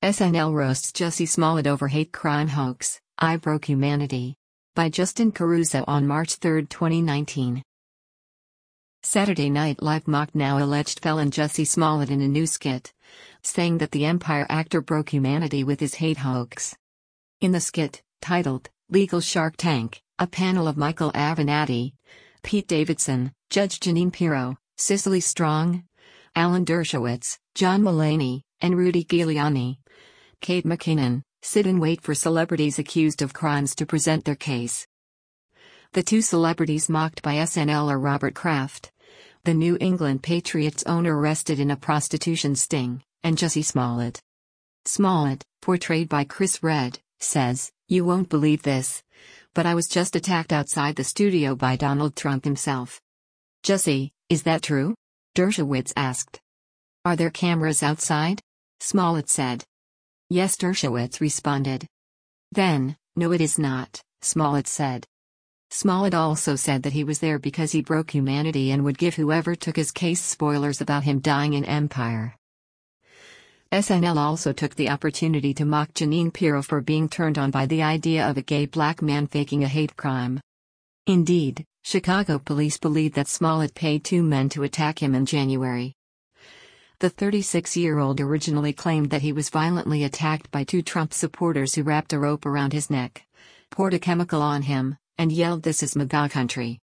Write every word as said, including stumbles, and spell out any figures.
S N L roasts Jussie Smollett over hate crime hoax, I Broke Humanity. By Justin Caruso on March third, twenty nineteen. Saturday Night Live mocked now alleged felon Jussie Smollett in a new skit, saying that the Empire actor broke humanity with his hate hoax. In the skit, titled, Legal Shark Tank, a panel of Michael Avenatti, Pete Davidson, Judge Jeanine Pirro, Cicely Strong, Alan Dershowitz, John Mulaney, and Rudy Giuliani, Kate McKinnon, sit and wait for celebrities accused of crimes to present their case. The two celebrities mocked by S N L are Robert Kraft, the New England Patriots owner arrested in a prostitution sting, and Jussie Smollett. Smollett, portrayed by Chris Redd, says, "You won't believe this, but I was just attacked outside the studio by Donald Trump himself." "Jussie, is that true?" Dershowitz asked. "Are there cameras outside?" Smollett said. "Yes," Dershowitz responded. Then, "No, it is not," Smollett said. Smollett also said that he was there because he broke humanity and would give whoever took his case spoilers about him dying in Empire. S N L also took the opportunity to mock Jeanine Pirro for being turned on by the idea of a gay black man faking a hate crime. Indeed, Chicago police believe that Smollett paid two men to attack him in January. The thirty-six-year-old originally claimed that he was violently attacked by two Trump supporters who wrapped a rope around his neck, poured a chemical on him, and yelled, "This is MAGA country."